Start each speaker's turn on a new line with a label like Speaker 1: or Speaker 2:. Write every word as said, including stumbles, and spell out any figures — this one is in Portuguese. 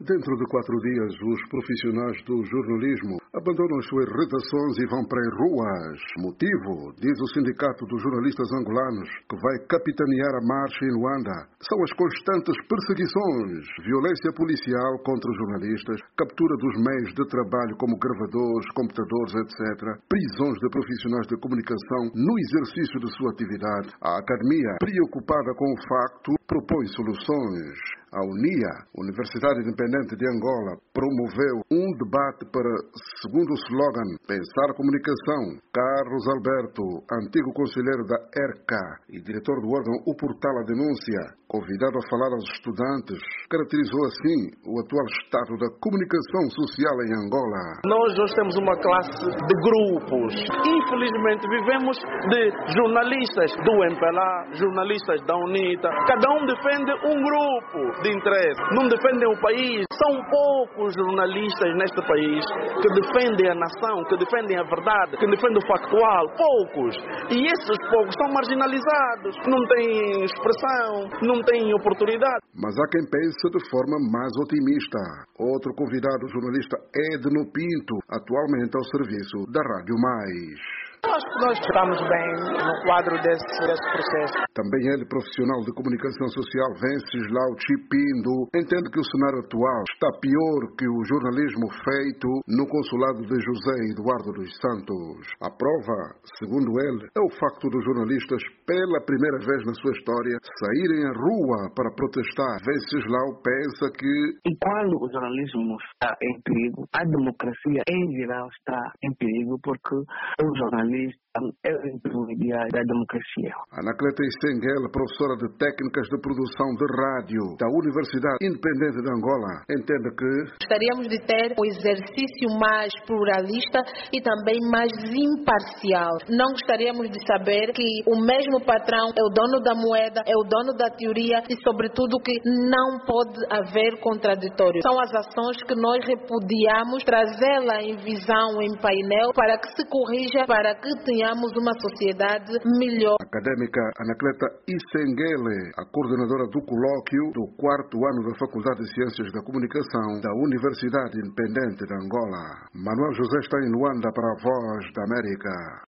Speaker 1: Dentro de quatro dias, os profissionais do jornalismo abandonam as suas redações e vão para as ruas. Motivo, diz o Sindicato dos Jornalistas Angolanos, que vai capitanear a marcha em Luanda, são as constantes perseguições, violência policial contra os jornalistas, captura dos meios de trabalho como gravadores, computadores, etcétera, prisões de profissionais de comunicação no exercício de sua atividade. A academia, preocupada com o facto, propõe soluções. A UNIA, Universidade Independente de Angola, promoveu um debate para, segundo o slogan Pensar Comunicação. Carlos Alberto, antigo conselheiro da E R C A e diretor do órgão O Portal A Denúncia, convidado a falar aos estudantes, caracterizou assim o atual estado da comunicação social em Angola.
Speaker 2: Nós hoje temos uma classe de grupos. Infelizmente vivemos de jornalistas do M P L A, jornalistas da UNITA. Cada um defende um grupo de interesse, não defendem o país. São poucos jornalistas neste país que defendem a nação, que defendem a verdade, que defendem o factual. Poucos. E esses poucos são marginalizados, não têm expressão, não têm oportunidade.
Speaker 1: Mas há quem pense de forma mais otimista. Outro convidado, o jornalista Edno Pinto, atualmente ao serviço da Rádio Mais.
Speaker 3: Acho que nós estamos bem no quadro desse, desse processo.
Speaker 1: Também ele, profissional de comunicação social, Venceslau Chipindo, entende que o cenário atual está pior que o jornalismo feito no consulado de José Eduardo dos Santos. A prova, segundo ele, é o facto dos jornalistas, pela primeira vez na sua história, saírem à rua para protestar. Venceslau pensa que...
Speaker 4: E quando o jornalismo está em perigo, a democracia em geral está em perigo, porque o jornalismo é o intermediário da democracia.
Speaker 1: Anacleta Isenguel, professora de técnicas de produção de rádio da Universidade Independente de Angola, entende que
Speaker 5: gostaríamos de ter um exercício mais pluralista e também mais imparcial. Não gostaríamos de saber que o mesmo patrão é o dono da moeda, é o dono da teoria e, sobretudo, que não pode haver contraditório. São as ações que nós repudiamos, trazê-la em visão, em painel, para que se corrija, para que tenhamos uma sociedade melhor.
Speaker 1: Académica Anacleta Isenguele, a coordenadora do colóquio do quarto ano da Faculdade de Ciências da Comunicação da Universidade Independente de Angola. Manuel José está em Luanda para a Voz da América.